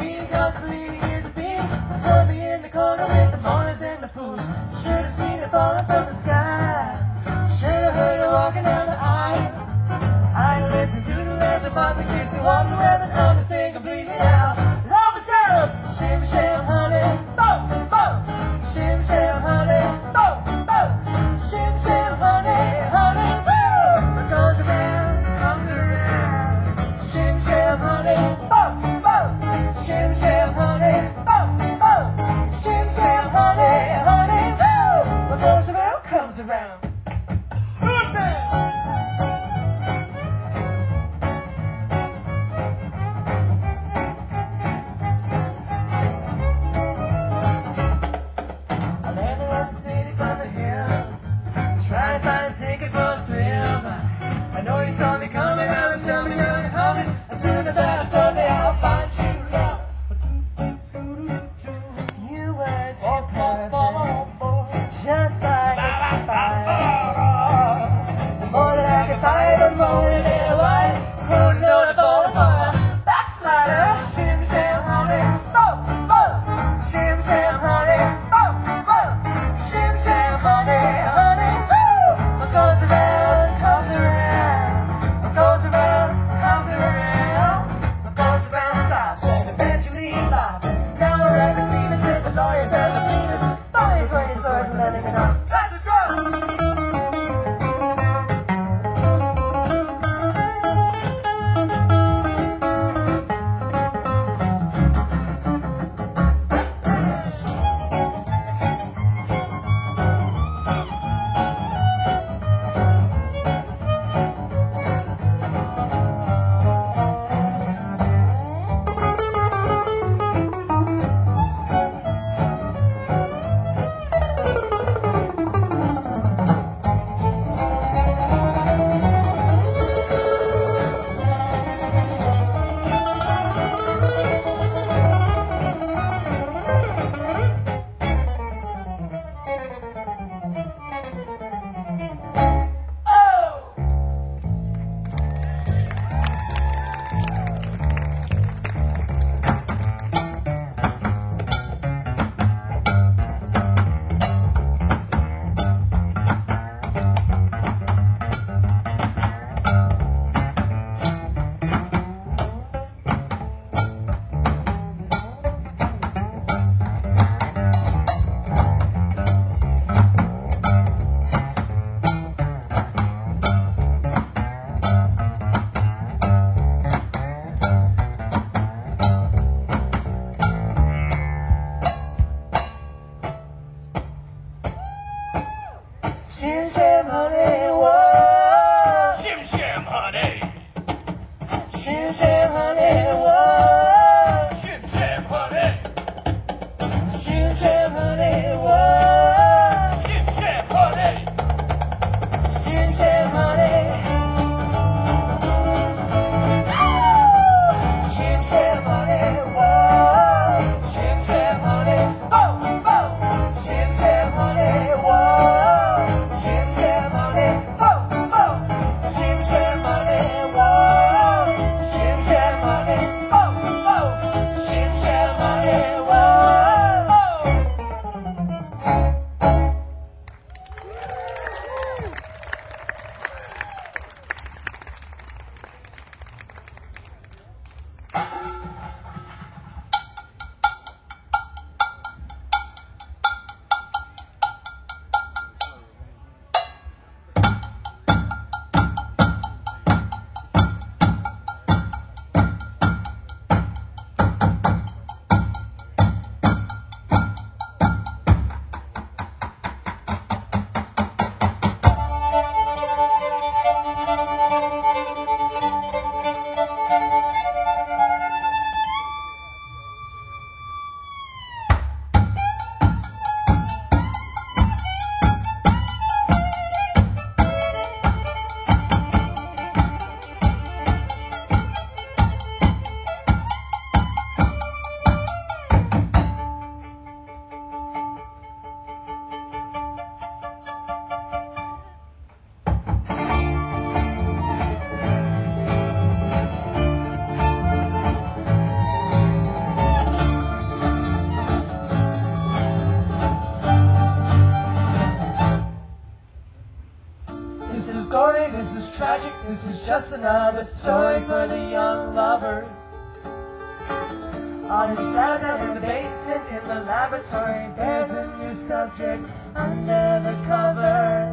because believing is a thing. Throw me in the corner with the mourners and the fools. Should have seen it falling from the sky. Should have heard her walking down the aisle. I listened to the lesson, but the kids they walk around and understand completely now. Love is good. Shim sham honey, boom boom. Shim sham honey, boom boom. Shim sham honey, honey, boom. What goes around comes around. Shim sham honey, boom boom. Shim sham honey, boom boom. Shim sham honey, honey, boom. What goes around comes around. This is just another story for the young lovers. All is sad down in the basement, in the laboratory. There's a new subject under the covers.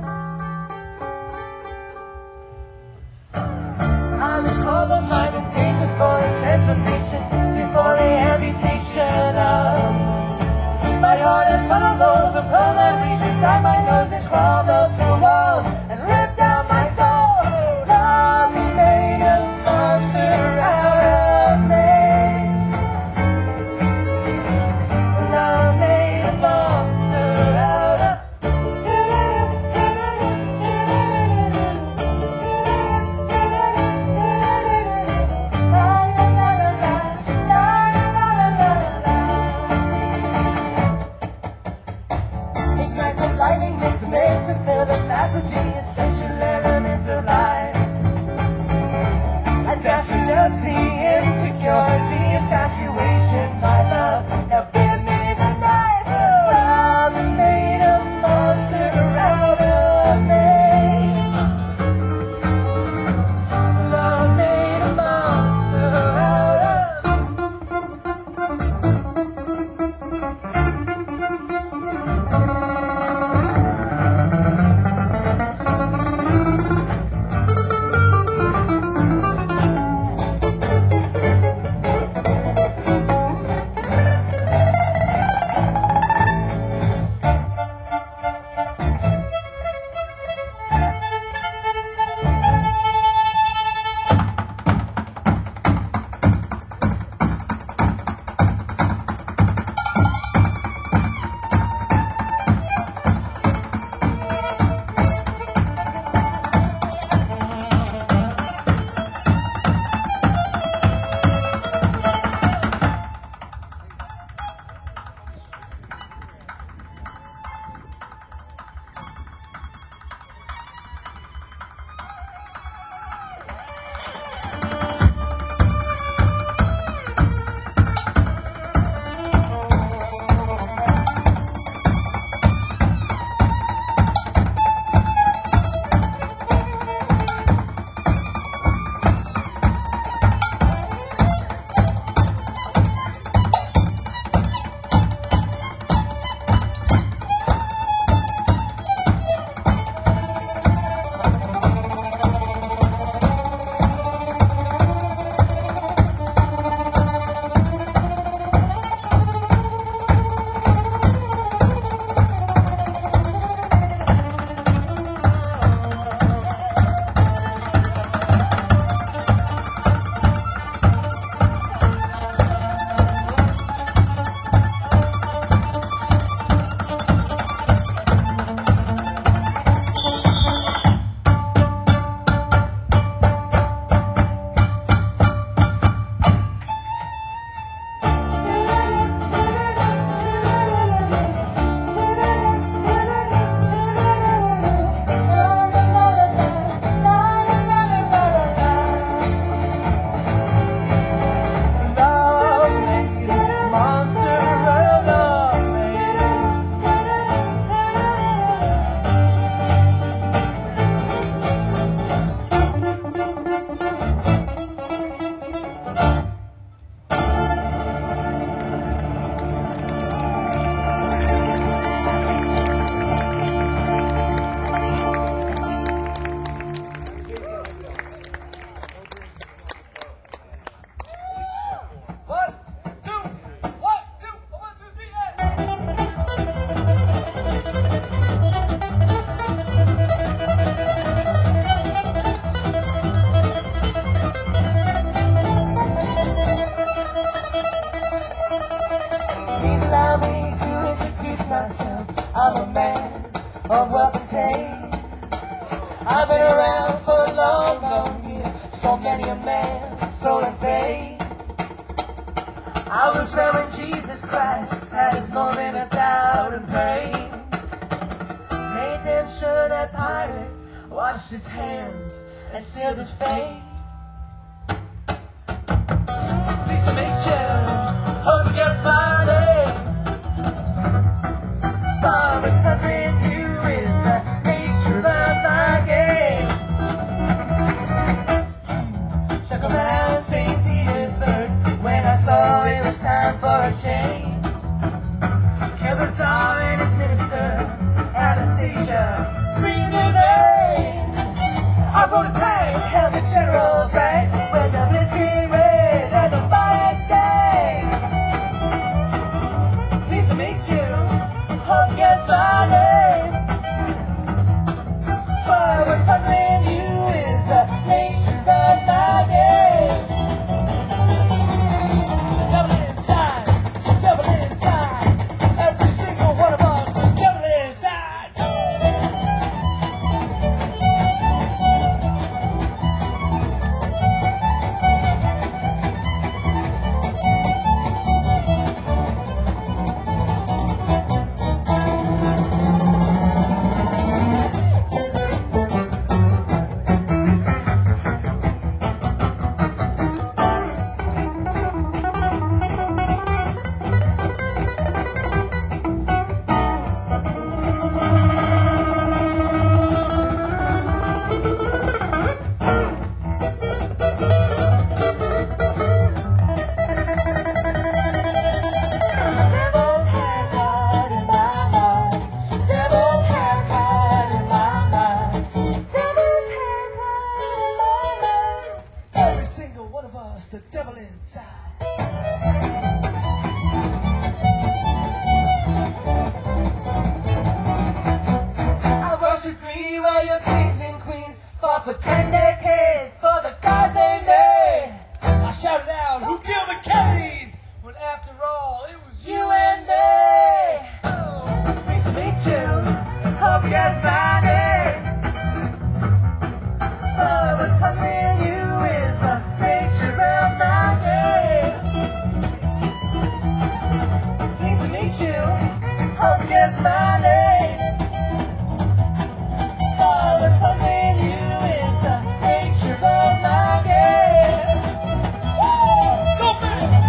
I recall the mind stage before the transformation, before the amputation of my heart, and follow the pearl that reached inside my nose and crawled up the walls and ripped out my soul. Love made a monster out of me. Love made a monster out of Ignite the lightning, makes the nations feel the mass of the essential elements of life. Adapt to jealousy, insecurity, infatuation, my love. Now give me the knife. Love made a monster out of me. Love made a monster out of me. I'm a man of wealth and taste. I've been around for a long, long year. So many a man, soul and faith. I was there when Jesus Christ had his moment of doubt and pain. Made damn sure that pirate washed his hands and sealed his fate. Lisa make sure, hold the girl's body. But with nothing new is the nature of my game. time for a change. Kill the Tsar and his ministers, Anastasia, scream your name. I rode a tank, held the general's rank, when the blitzkrieg raged and the fire stayed. Pleased to meet you, hope you guess my name. But what's puzzling you is the nature of my game. Double inside, every single one of us, double inside. The devil inside. I rushed with me while your kings and queens fought for 10 decades for the guys they made. I shouted out, who killed the Kennedys? When after all, it was you and me. Oh, pleased to meet you. Hope you guys find it. But what's puzzling you is the nature of my game. Pleased to meet you. Hope you guess my name. But what's puzzling you is the nature of my game. Woo! Go man!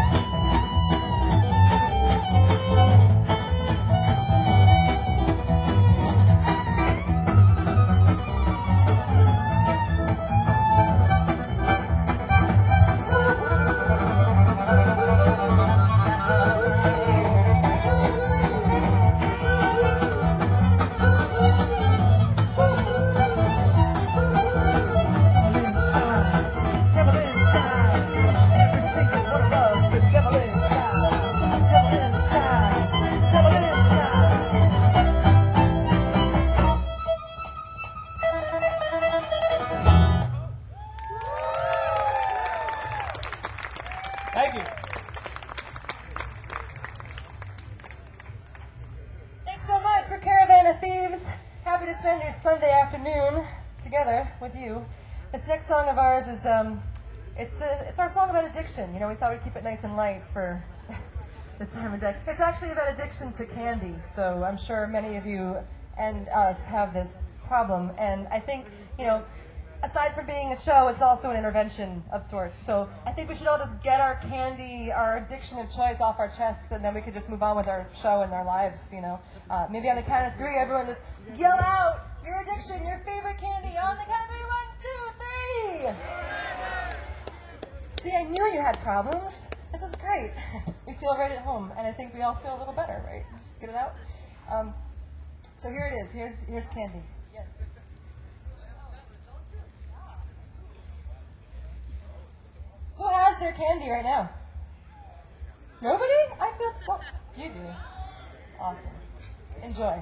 Thank you. Thanks so much for Caravan of Thieves. Happy to spend your Sunday afternoon together with you. This next song of ours is it's our song about addiction. You know, we thought we'd keep it nice and light for this time of day. It's actually about addiction to candy. So I'm sure many of you and us have this problem. And I think, you know, aside from being a show, it's also an intervention of sorts. So I think we should all just get our candy, our addiction of choice off our chests, and then we could just move on with our show and our lives, you know. Maybe on the count of three, everyone just yell out your addiction, your favorite candy. On the count of three, 1, 2, 3. See, I knew you had problems. This is great. We feel right at home, and I think we all feel a little better, right? Just get it out. So here it is. Here's candy. Yes. Who has their candy right now? Nobody? I feel so... You do. Awesome. Enjoy.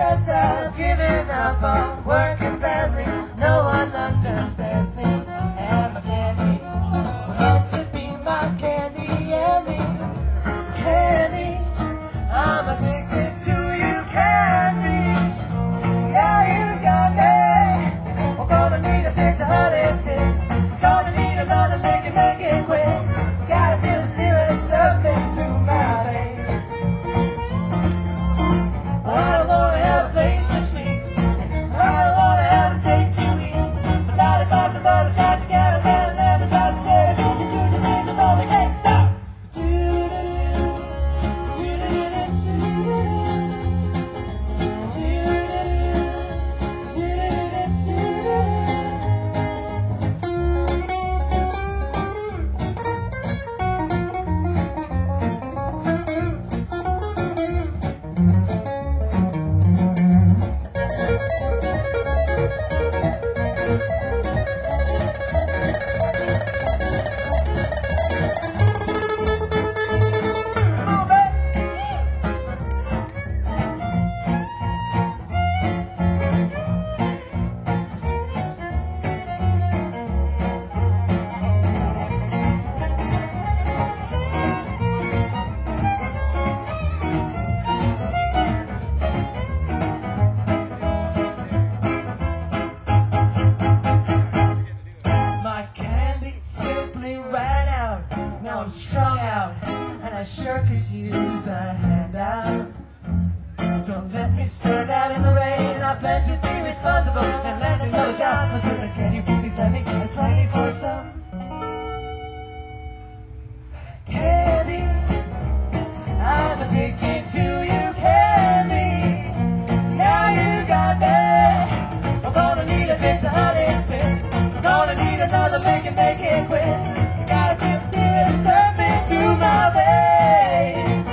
'cause I've given up on work and family. No one understands me and my candy. Meant to be my candy and me. Candy, I'm addicted to you, candy. Yeah, you got me. We're gonna need a fix of honey stick. Gonna need another lick and make it quick. Gotta feel the syrup surfing through my veins. I don't wanna have a place to sleep. I don't wanna have a steak to eat. But not if I survive the scotch, you gotta let it never try to stay. Do things that only can't stop. My candy simply ran out. Now I'm strung out, and I sure could use a handout. Don't let me stand out in the rain. I plan to be responsible and let me know the job. So can you please let me get ready for some candy? I'm addicted to you, candy. Now you got me. I'm gonna need a fix of honey stick. Gonna need another lick and make it quick. Gotta feel the syrup surfing through my veins.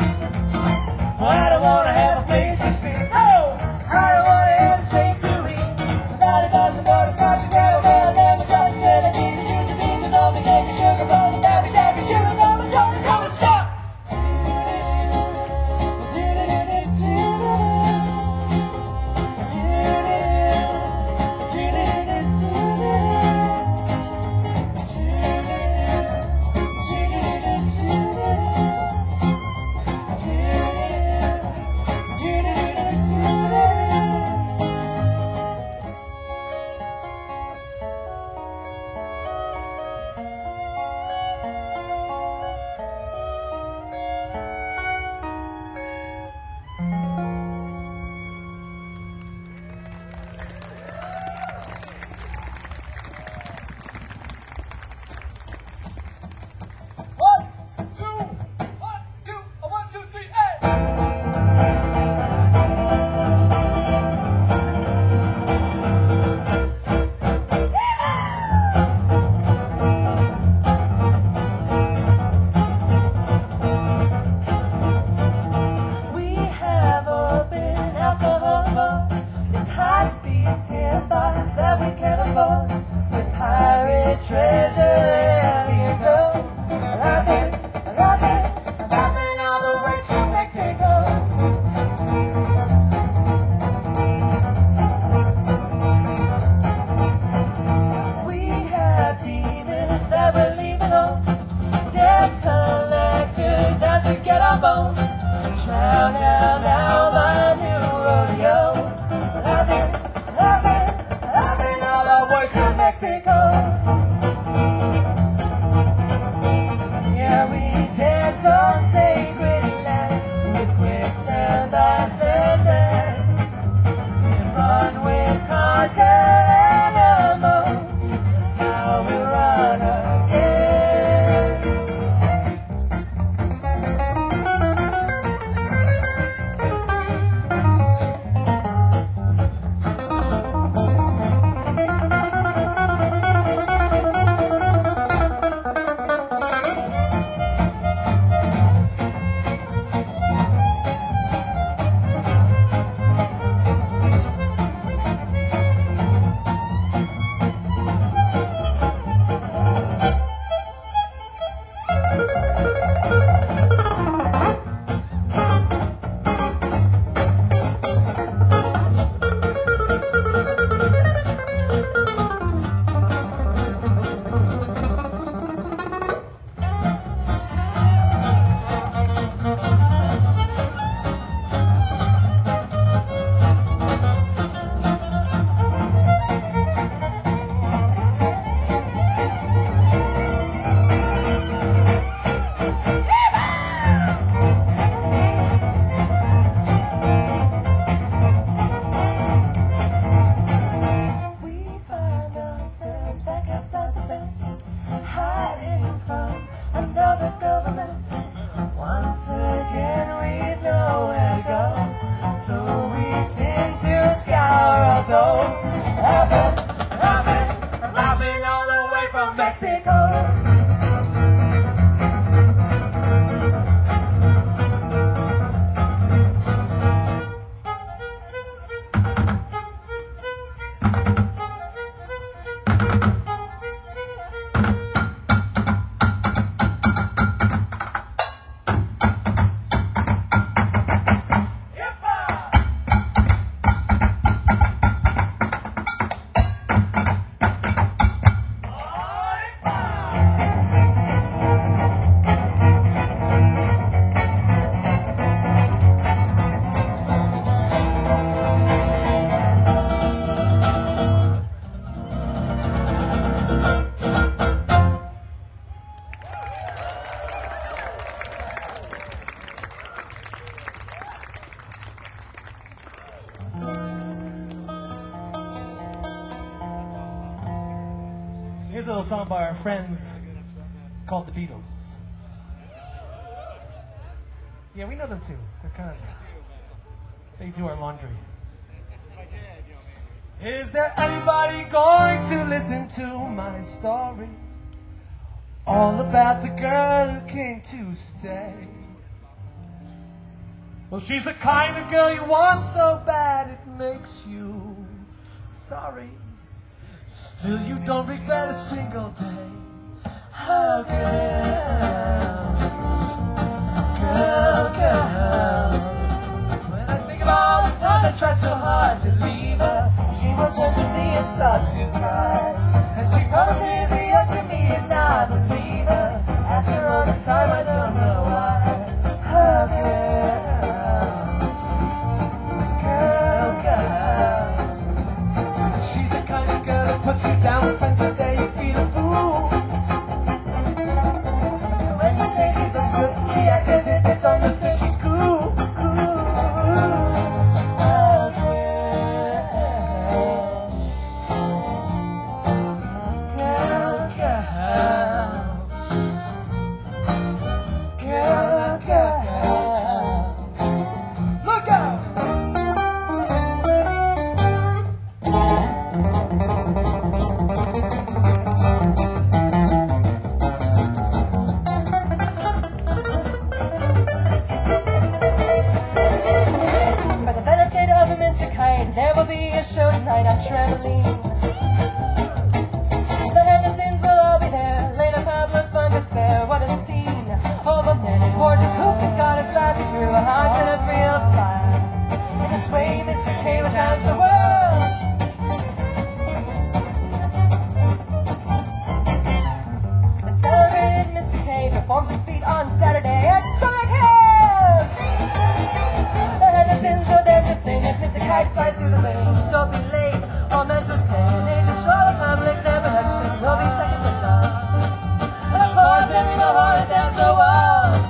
I don't wanna have a place to sleep. Oh, I don't wanna have a steak to eat. $90,000 scotch and caramel, never just said I need the ginger beans and all the cake and sugar for the dabby dabby. Sugar never don't come and stop. That we can afford with pirate treasure every year. So laughing all the way to Mexico. We have demons that we're leaving home. Debt collectors out to get our bones. Drown out now by a new rodeo. Laughing all the way to Mexico. Yeah, we dance on sacred land with quicksand bats and men. We run with cartel animals. Now we run again. sick home. Here's a little song by our friends called the Beatles. Yeah, we know them too. They're kind of, they do our laundry. Is there anybody going to listen to my story? All about the girl who came to stay. Well, she's the kind of girl you want so bad it makes you sorry. Still you don't regret a single day. Oh, girl. When I think of all the times I tried so hard to leave her, she will turn to me and start to cry. And she promises to be up to me and I believe her. After all this time I don't know why. Oh, girl. She's the kind of girl that puts you down with friends and then you feel a fool. When you say she's not good, she acts as if it's understood. She's cool. Look out! There will be a show tonight on Trampoline. The Hendersons will all be there. Lena Pablo's Fungus Fair. What a scene! All the men in horses, hoops and goddess lasting through a heart and a thrill of fire. In this way, Mr. K will challenge the world. The celebrated Mr. K performs his feat on Saturday at Summer Camp. The Hendersons will dance and sing as Mr. Kite flies through the rain. Don't be late, all mentors pain. It's a show of public, their production will be second to none. And of course, Henry the Horse dance the waltz.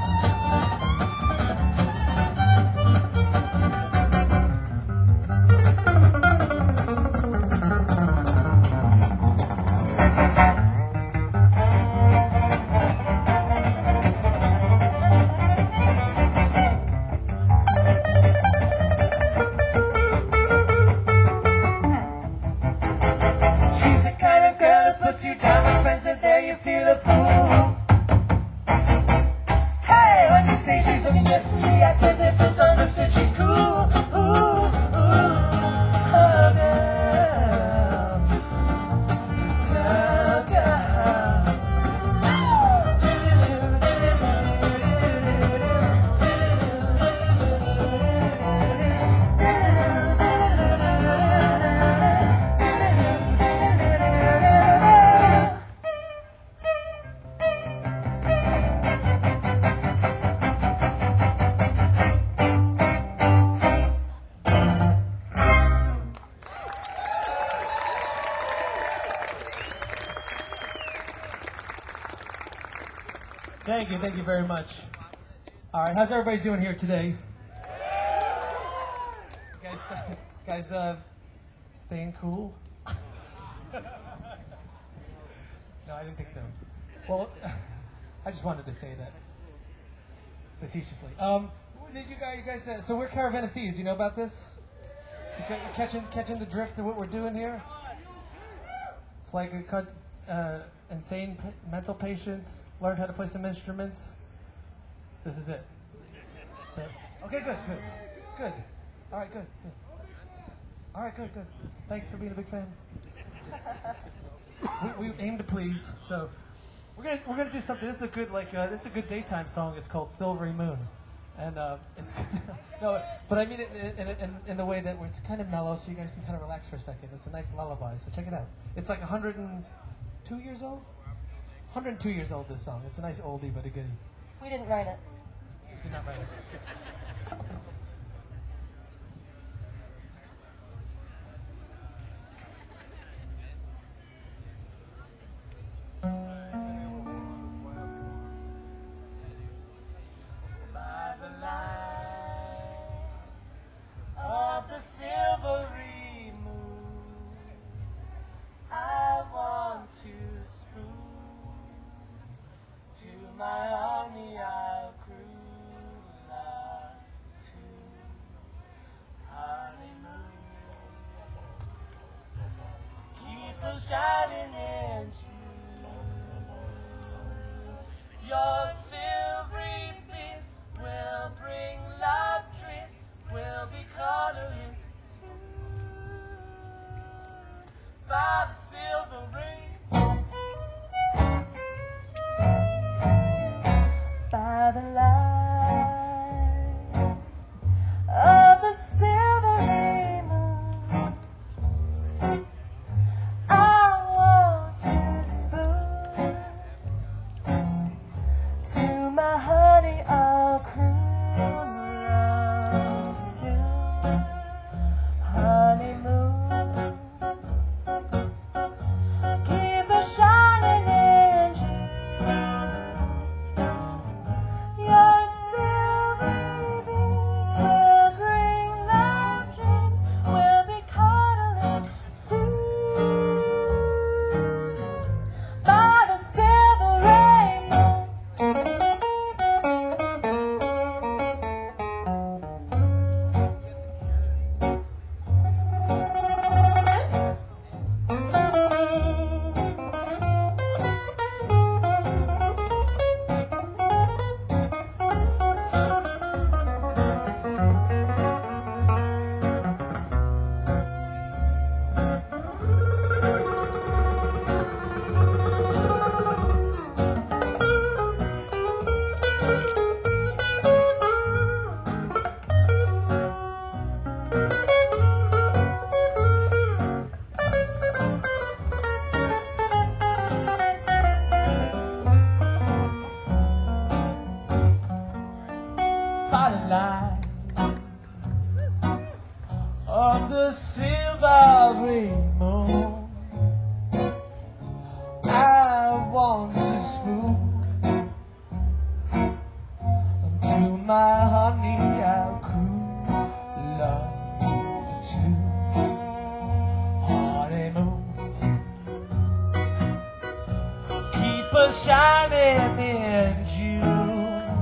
You down with friends and there you feel a fool. Hey, when you say she's looking good, she acts as if it's understood. She's cool. Oh, Thank you very much. All right, how's everybody doing here today? Guys, staying cool? No, I didn't think so. Well, I just wanted to say that facetiously. You guys, so we're Caravan of Thieves. You know about this? You catching the drift of what we're doing here? It's like insane mental patients learned how to play some instruments, this is it. So, okay, good. All right, good. All right, good. Thanks for being a big fan. we aim to please, so we're gonna do something. This is a good this is a good daytime song. It's called Silvery Moon, and it's no, but I mean it in the way that it's kind of mellow, so you guys can kind of relax for a second. It's a nice lullaby, so check it out. It's like 102 years old. 102 years old. This song. It's a nice oldie but a goodie. We didn't write it. You're not right. By the light of the silvery moon, I want to spoon to my honey I'll cruise to honeymoon. Keep a shining in you. Your silvery beams will bring love dreams. We'll be cuddling by the silver ring. By the light of the silvery moon, I want to spoon to my honey I'll cruise to honeymoon. Keep a shining in you. Your silvery beams will bring love dreams. We'll be cuddling soon by the silver rainbow. By the light of the silvery moon, I want to spoon to my honey I'll cruise love to honeymoon. Keep us shining in June.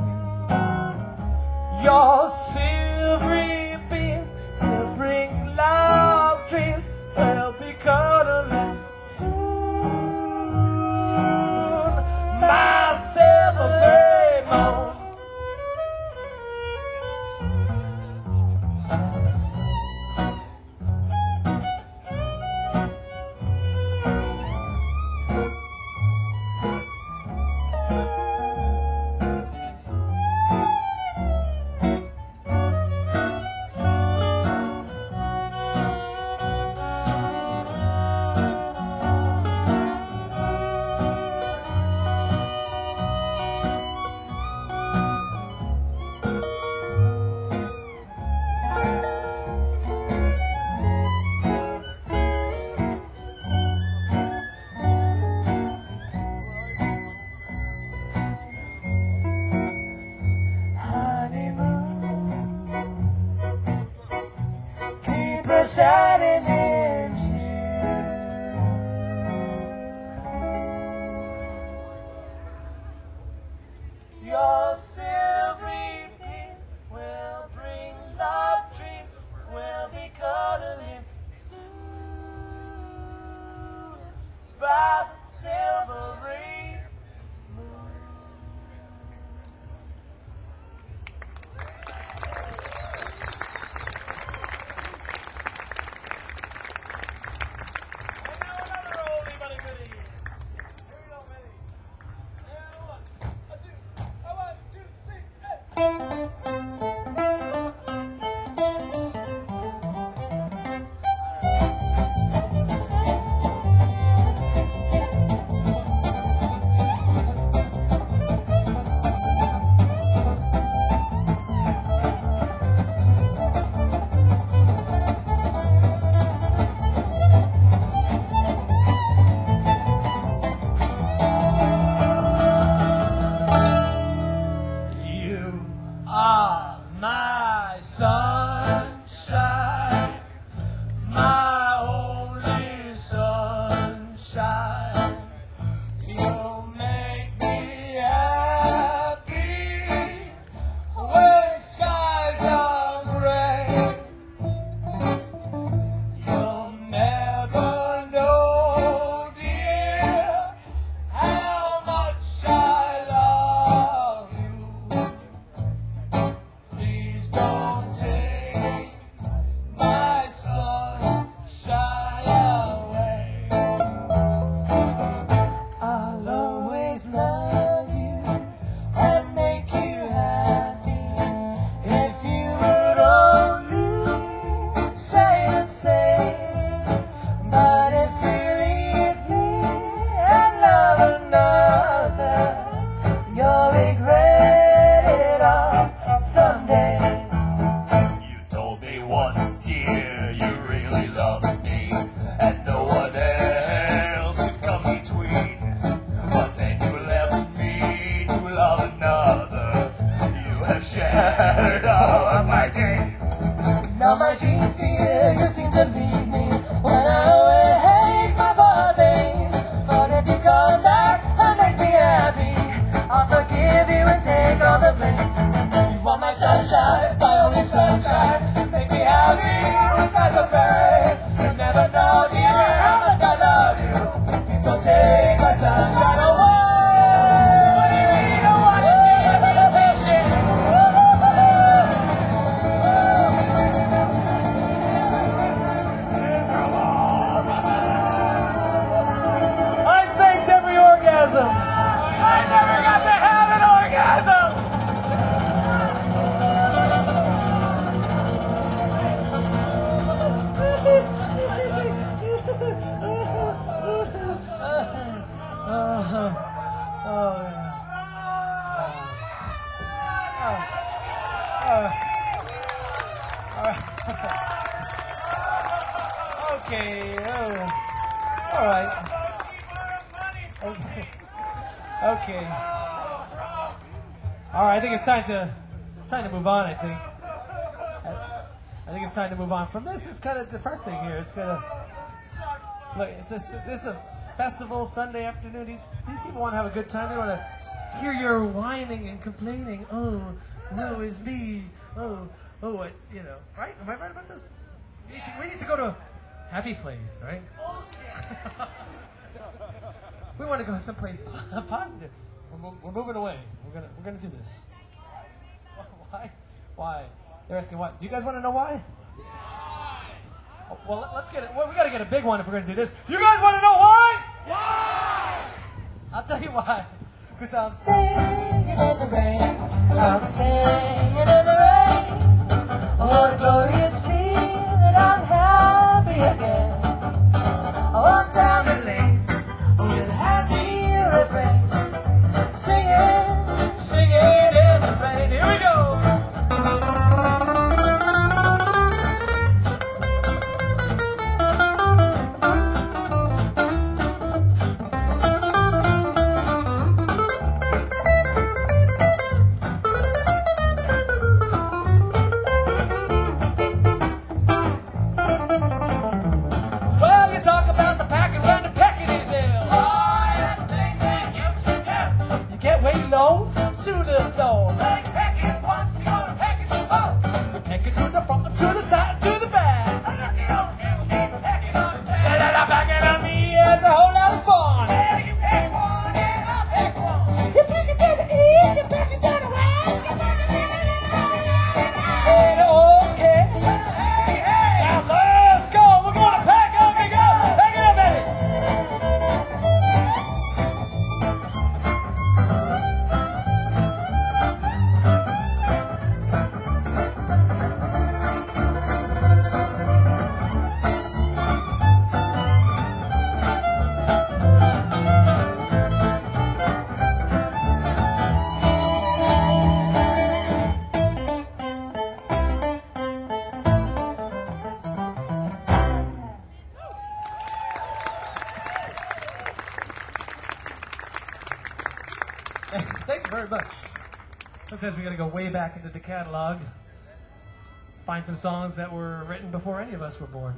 Your silvery beams will bring love dreams. We'll be cuddling soon. My silvery moon. Shining in you. Your silvery beams will bring love dreams. We'll be cuddling soon by the again. Now my dreams to you seem to lead me when I awake my body. But if you come back and make me happy, I'll forgive you and take all the blame. You want my sunshine, my only sunshine. Make me happy, that's okay. You never know, dear, how much I love you. Please don't take my sunshine away. What do you mean you don't want to do this shit? I faked every orgasm. I never got to have an orgasm. Okay. All right. Okay. All right. I think it's time to move on. I think it's time to move on from this. It's kind of depressing here. It's gonna look. This is a festival Sunday afternoon. These people want to have a good time. They want to hear your whining and complaining. Oh, no, it's me. Oh, what, right? Am I right about this? We need to go to a happy place, right? We want to go someplace positive. We're moving away. We're gonna do this. Why? They're asking why. Do you guys want to know why? Oh, well, let's get it. Well, we got to get a big one if we're gonna do this. You guys want to know why? Why? I'll tell you why. Because I'm singing in the rain. I'm singing in the rain. What a glorious feeling. I'm happy again. I walk down the lane with a happy refrain. Singing in the rain. Here we go. Well, you talk about the pack and run the peckities hill. Oh, that's the thing that you should do. You get way low to the floor. Like pecking once, you gonna peck it to both. You peck it to the front, to the side, to the back. I'm looking on you, he's pecking on his back. And pecking on me is a whole lot of fun. Yeah, you peck one and I'll peck one. You peck it to the east, you peck it to the west. You peck it to the and okay. Hey, now let's go. We're gonna peck up and go. Peck it up, baby. Thank you very much. Sometimes we gotta go way back into the catalog, find some songs that were written before any of us were born,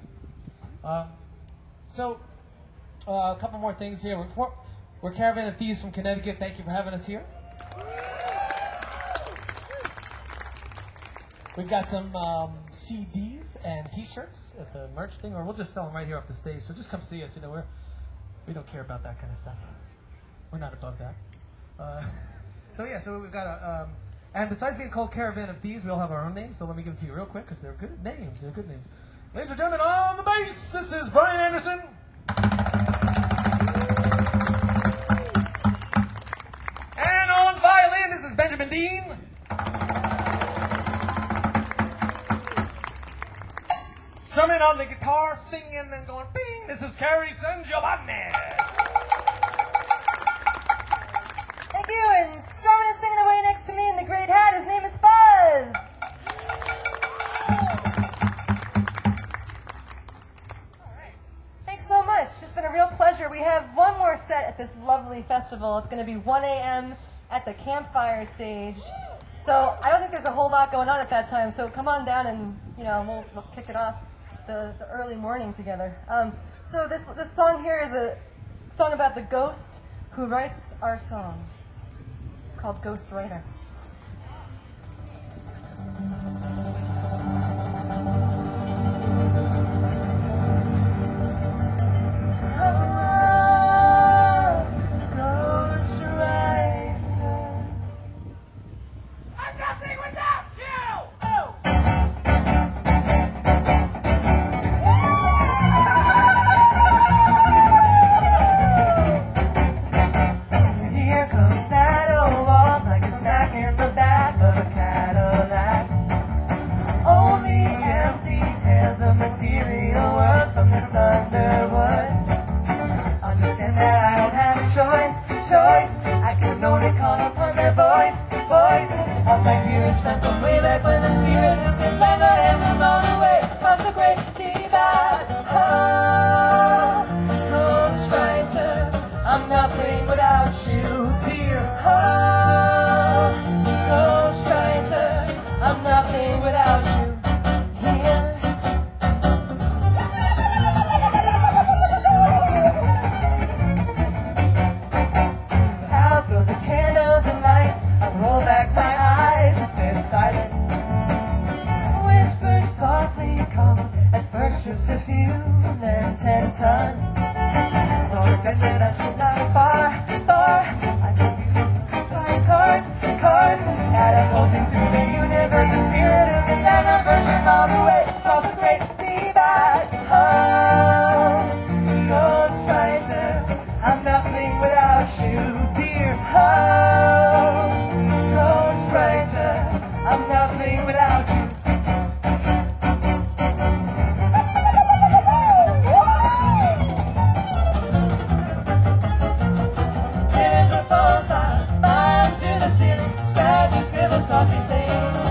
So, a couple more things here. We're Caravan of Thieves from Connecticut. Thank you for having us here. We've got some CDs and T-shirts at the merch thing, or we'll just sell them right here off the stage. So just come see us. We don't care about that kind of stuff. We're not above that. So we've got a, and besides being called Caravan of Thieves, we all have our own names, so let me give them to you real quick, because they're good names, Ladies and gentlemen, on the bass, this is Brian Anderson. And on violin, this is Benjamin Dean. Strumming on the guitar, singing and going bing, this is Carrie San Giovanni. Thank you, and strumming and singing away next to me in the great hat, his name is Fuzz. Thanks so much. It's been a real pleasure. We have one more set at this lovely festival. It's going to be 1 a.m. at the campfire stage. So I don't think there's a whole lot going on at that time. So come on down and we'll kick it off the early morning together. So this song here is a song about the ghost who writes our songs. It's called Ghost Writer. Material words from this underwood. Understand that I don't have a choice. I can only call upon their voice. All my dearest friends from way back when the spirit who can lend a hand from all the way across the great divide. Oh, ghostwriter, I'm nothing without you, dear. Oh, ghostwriter, I'm nothing without you. Here. Roll back my eyes and stand silent. Whispers softly come, at first just a few, then 10 tons. So extended I should not far. I can see flying cars, catapulting through the universe. The spirit of the universe from all the way across the great divide. Oh, ghostwriter, I'm nothing without you, dear. Oh, ghostwriter, I'm nothing without you. There's a postcard, fires to the ceiling, scratches, scribbles, coffee stains.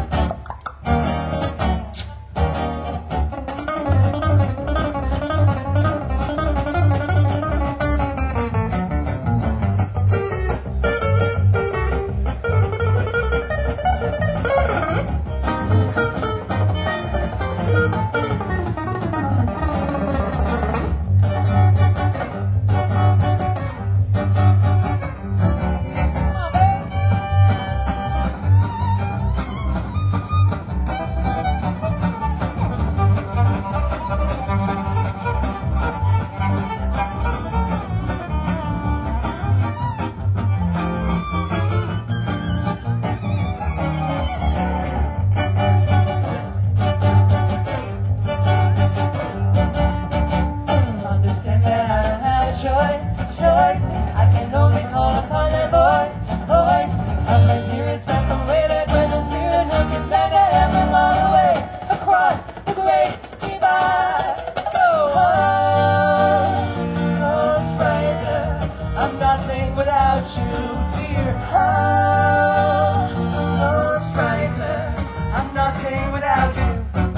Choice, I can only call upon their voice. Of my dearest friend from way back when the spirit who can lend a hand from all the way across the great divide. Go on, ghostwriter, I'm nothing without you, dear. Oh, ghostwriter, I'm nothing without you.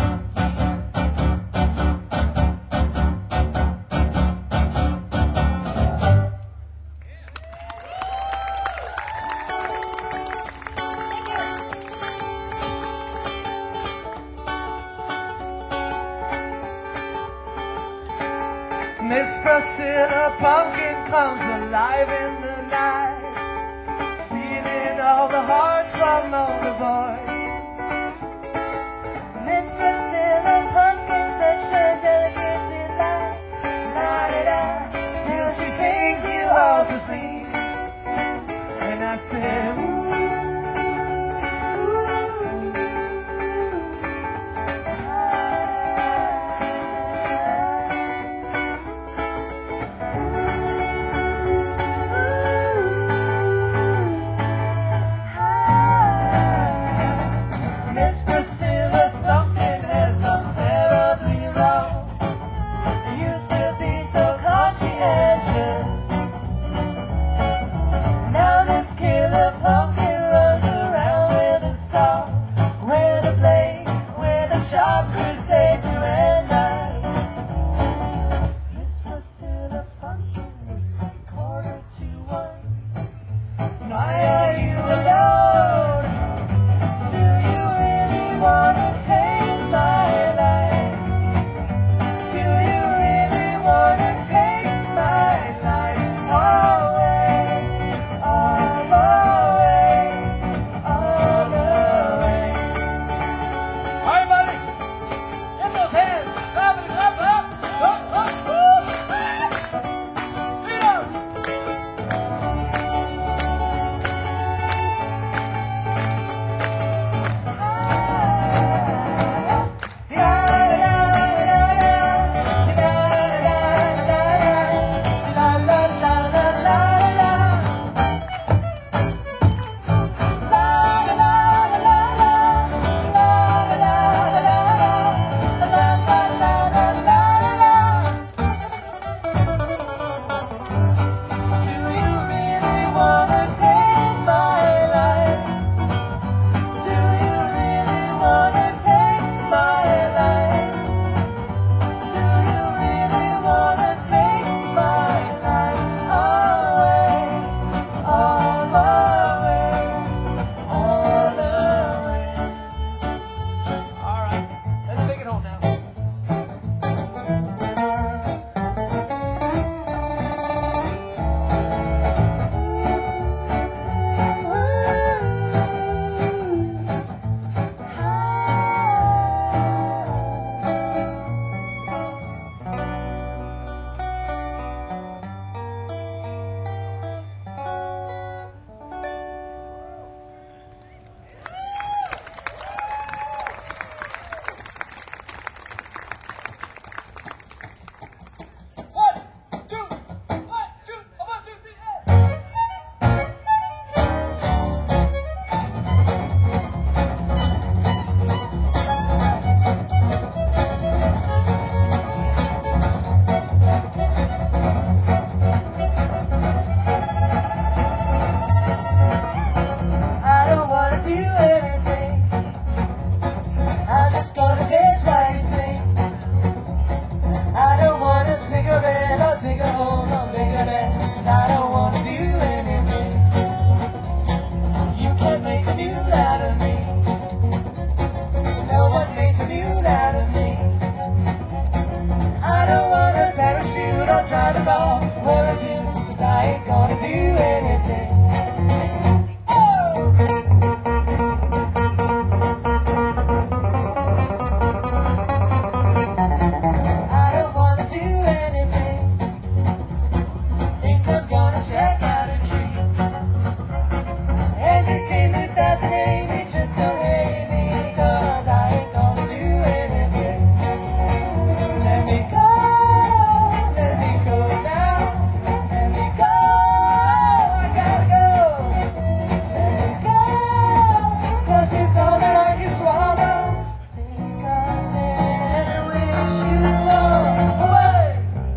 Miss Priscilla Pumpkin comes alive in the night, stealing all the hearts from all the boys. Miss Priscilla Pumpkin, such a delicate delight, la-da-da, till she sings you off to sleep. And I said, ooh. do anything. I'm just gonna dance while you sing. I don't want a cigarette or take a hold on bigger bed, 'cause I don't wanna do anything. You can't make a mule out of me. No one makes a mule out of me. I don't want a parachute or drive a ball, wear a suit, 'cause I ain't gonna do anything. Check out a tree. Educate me, fascinate me, just don't hate me, 'cause I ain't gonna do anything. Let me go now. Let me go, I gotta go. Let me go, 'cause it's all that I can swallow. Because I wish you all away.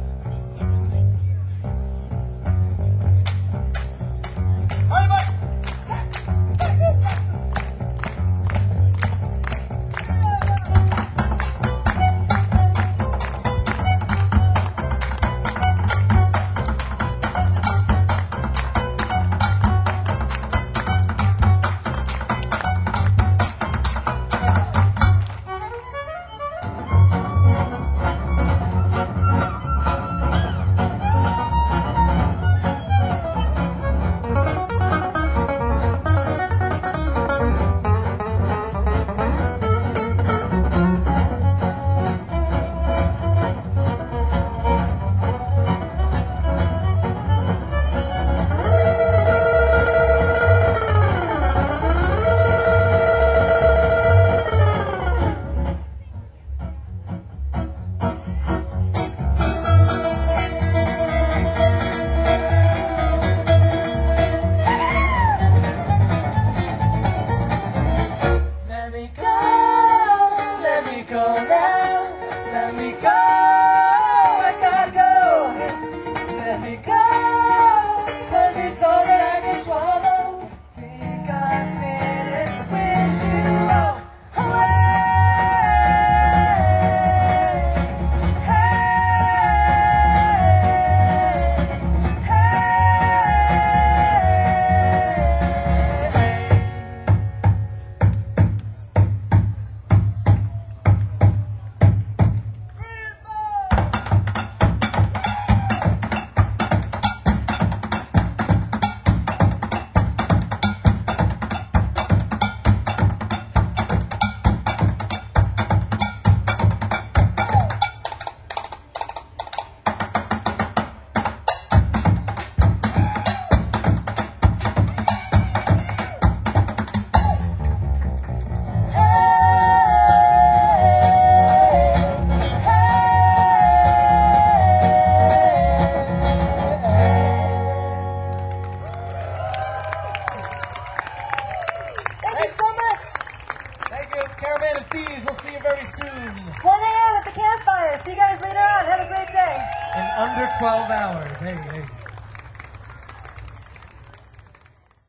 Let me go, I gotta go. Let me go, 'cause it's all that I can swallow. Because it wish you all away. Thank you, Caravan of Thieves. We'll see you very soon. Well, hang out at the campfire. See you guys later on. Have a great day. In under 12 hours. Hey.